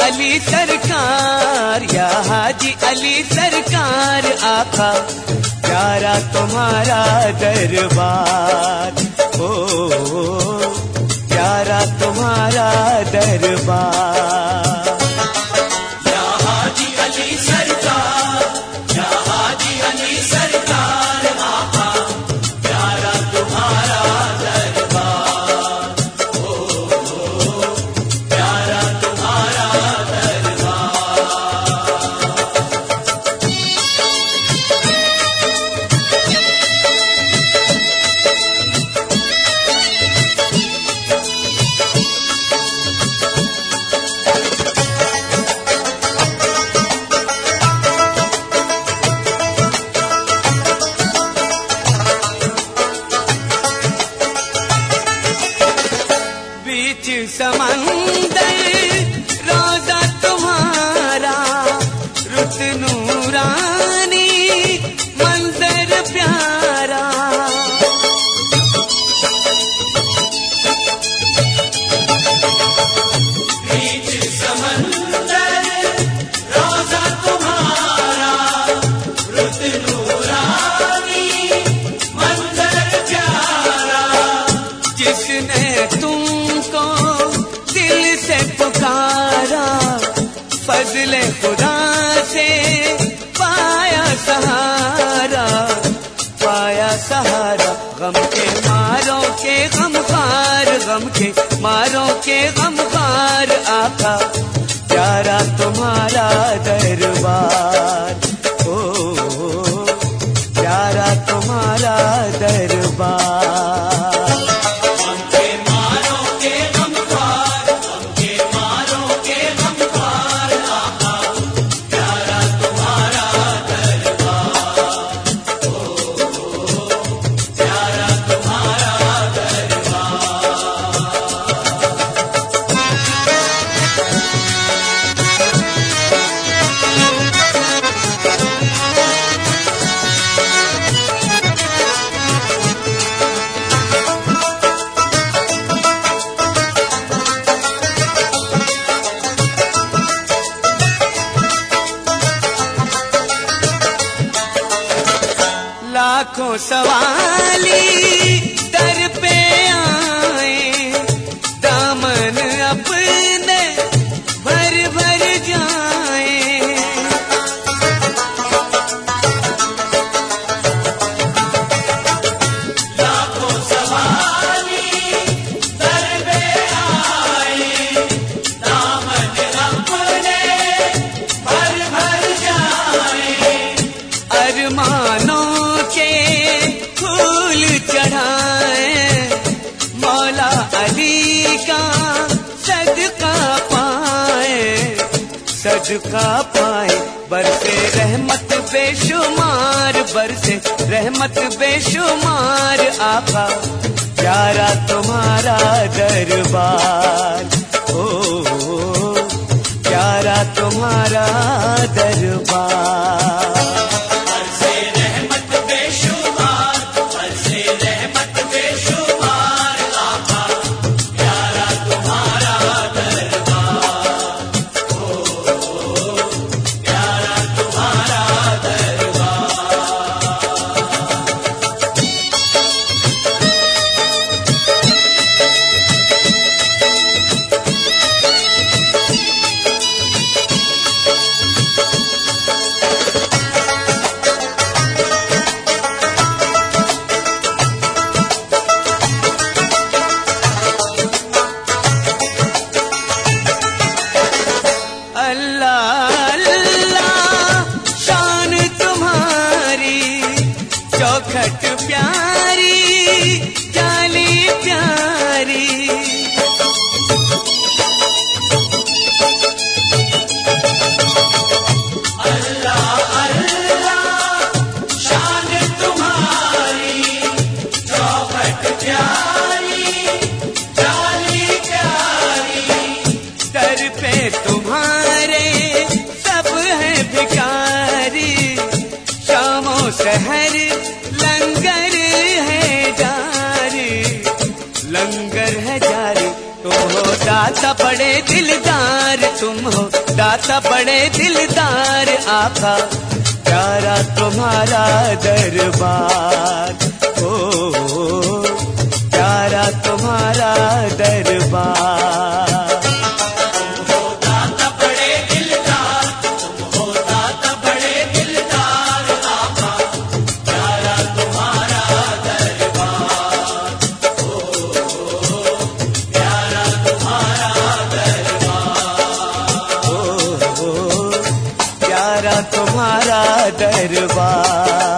अली सरकार, या हाजी अली सरकार आका, प्यारा तुम्हारा दरबार, ओ प्यारा तुम्हारा दरबार। या हाजी अली सरकार, या हाजी अली सरकार आका, प्यारा तुम्हारा दरबार, ओ प्यारा तुम्हारा दरबार। बीच समंदर रोजा तुम्हारा, रुत नूरानी मंजर प्यारा, बीच समंदर रोजा तुम्हारा, रुत नूरानी मंजर प्यारा। जिसने तुमको दिल से पुकारा, फजले खुदा से पाया सहारा, पाया सहारा। गम के मारों के गमखार, गम के मारों के गमखार आका, प्यारा तुम्हारा दरबार, ओ प्यारा तुम्हारा दरबार। हमके मारो के गमखार, हमके मारो के गमखार आका, प्यारा तुम्हारा दरबार, ओ प्यारा तुम्हारा दरबार। लाखों सवाली दर पे आए, दामन अपने भर भर जाए। लाखों सवाली दर पे आए, दामन अपने भर भर जाए। अरमानों के फूल चढ़ाए, मौला अली का सदका पाए, सदका पाए। बरसे रहमत बेशुमार, बरसे रहमत बेशुमार आका, प्यारा तुम्हारा दरबार, ओ प्यारा तुम्हारा दरबार। बरसे रहमत बेशुमार, बरसे रहमत बेशुमार आका, प्यारा तुम्हारा दरबार, ओ प्यारा तुम्हारा दरबार। अल्लाह अल्लाह शान तुम्हारी, चौखट प्यारी जाली प्यारी। अल्लाह अल्लाह शान तुम्हारी, चौखट प्यारी जाली प्यारी। दर पे तुम्हारे सब है भिखारी, शामों सहर लंगर है जारी, लंगर है जारी। तुम हो दाता बड़े दिलदार, तुम हो दाता बड़े दिलदार आका, प्यारा तुम्हारा दरबार, ओ प्यारा तुम्हारा दरबार। तुम्हारा दरबार।